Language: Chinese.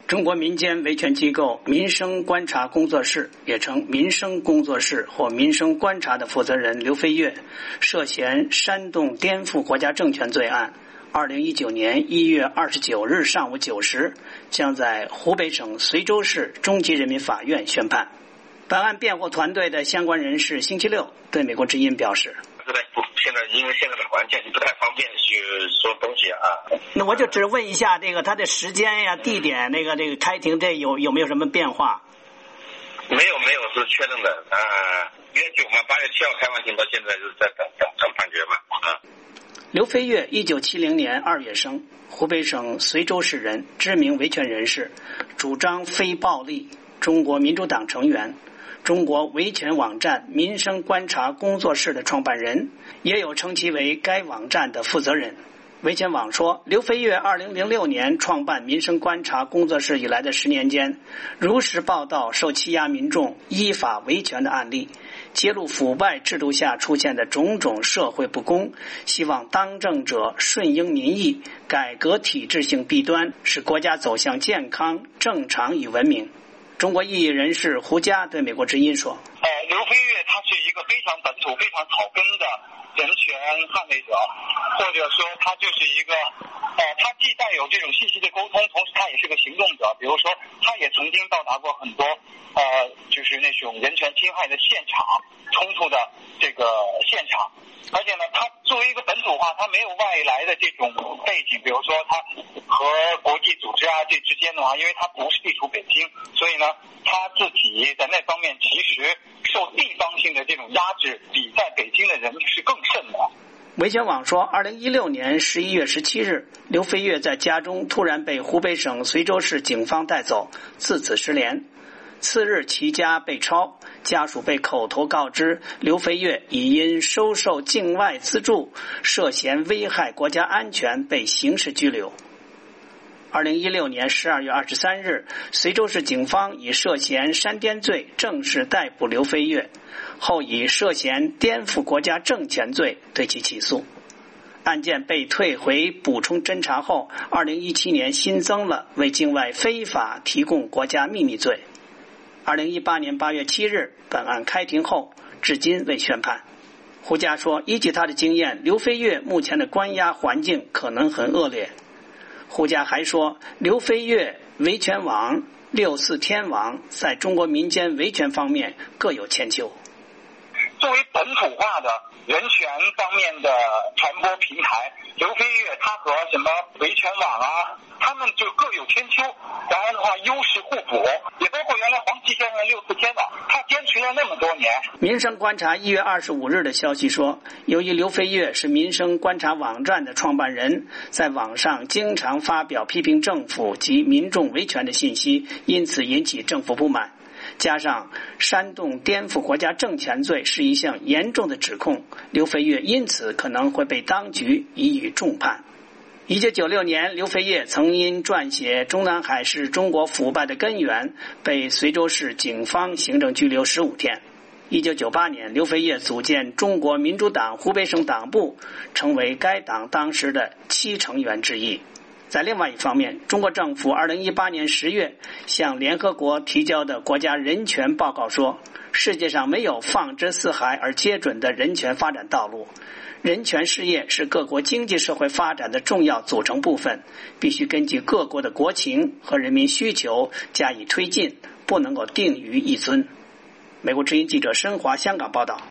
中国民间维权机构民生观察工作室，也称民生工作室或民生观察的负责人刘飞跃，涉嫌煽动颠覆国家政权罪案，2019年1月29日上午9时，将在湖北省随州市中级人民法院宣判。本案辩护团队的相关人士星期六对美国之音表示， 现在因为现在的环境不太方便去说东西啊。 那我就只问一下，他的时间呀、地点，开庭这有没有什么变化？ 没有，是确认的。1月9嘛，8月7号开完庭，到现在就是在等判决嘛。 刘飞跃1970年2月生，湖北省随州市人，知名维权人士，主张非暴力，中国民主党成员。中国维权网站民生观察工作室的创办人，也有称其为该网站的负责人。维权网说，刘飞跃2006年创办民生观察工作室以来的10年间，如实报道受欺压民众依法维权的案例，揭露腐败制度下出现的种种社会不公，希望当政者顺应民意，改革体制性弊端，使国家走向健康、正常与文明。中国异议人士胡佳对美国之音说， 刘飞跃他是一个非常本土、非常草根的人权捍卫者，或者说他就是一个他既带有这种信息的沟通，同时他也是个行动者。比如说他也曾经到达过很多就是那种人权侵害的现场、冲突的这个现场。而且呢，他作为一个本土化，他没有外来的这种背景，比如说他和国际组织这之间的话，因为他不是地处北京，所以呢，他自己在那方面其实受地方性的这种压制，比在北京的人是更甚的。 维权网说，2016年11月17日，刘飞跃在家中突然被湖北省随州市警方带走，自此失联。次日其家被抄，家属被口头告知刘飞跃已因收受境外资助，涉嫌危害国家安全被刑事拘留。2016年12月23日，随州市警方以涉嫌煽颠罪正式逮捕刘飞跃，后以涉嫌颠覆国家政权罪对其起诉。案件被退回补充侦查后，2017年新增了为境外非法提供国家秘密罪。2018年8月7日，本案开庭后，至今未宣判。胡佳说，依据他的经验，刘飞跃目前的关押环境可能很恶劣。胡佳还说，刘飞跃、维权网、64天网在中国民间维权方面各有千秋。 作为本土化的人权方面的传播平台，刘飞跃他和什么维权网他们就各有千秋，然后的话优势互补，也包括原来黄琦先生的64天网，他坚持了那么多年。 民生观察1月25日的消息说，由于刘飞跃是民生观察网站的创办人，在网上经常发表批评政府及民众维权的信息，因此引起政府不满。加上煽动颠覆国家政权罪是一项严重的指控，刘飞跃因此可能会被当局予以重判。1996年，刘飞跃曾因撰写中南海是中国腐败的根源，被随州市警方行政拘留15天。1998年，刘飞跃组建中国民主党湖北省党部，成为该党当时的7成员之一。在另外一方面，中国政府2018年10月向联合国提交的国家人权报告说，世界上没有放之四海而皆准的人权发展道路。人权事业是各国经济社会发展的重要组成部分，必须根据各国的国情和人民需求加以推进，不能够定于一尊。美国之音记者申华香港报道。